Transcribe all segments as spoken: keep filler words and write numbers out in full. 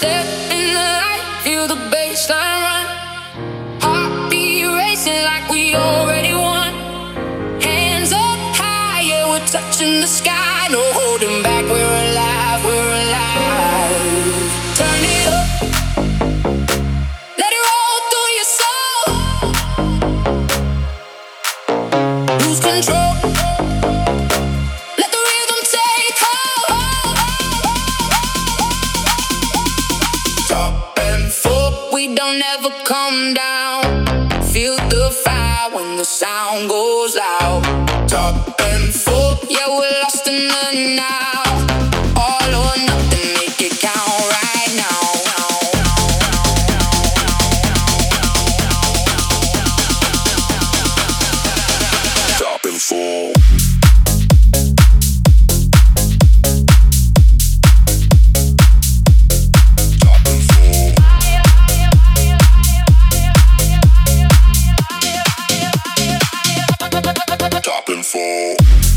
Step in the light, feel the baseline run. Heartbeat racing like we already won. Hands up high, yeah, we're touching the sky. No holding back, we're alive, we're alive. Turn it up, let it roll through your soul. Lose control, let the rhythm take hold. Top and full, we don't ever come down. Feel the fire when the sound goes loud. Top and full, yeah, we're lost in the now. All or nothing, make it count right now. Top and full. Top and full.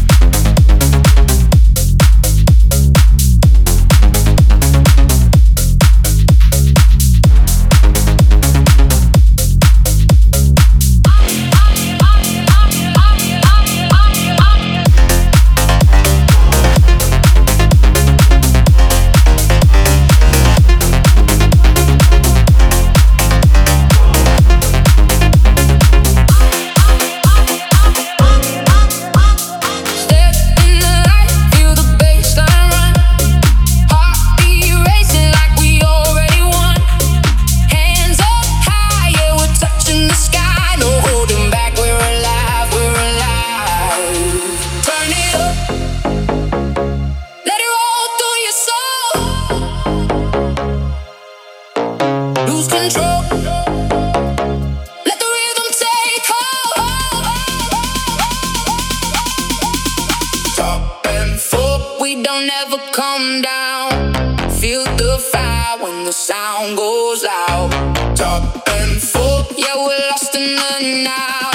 Lose control, let the rhythm take hold. Top and full, we don't ever come down. Feel the fire when the sound goes loud. Top and full, yeah, we're lost in the now.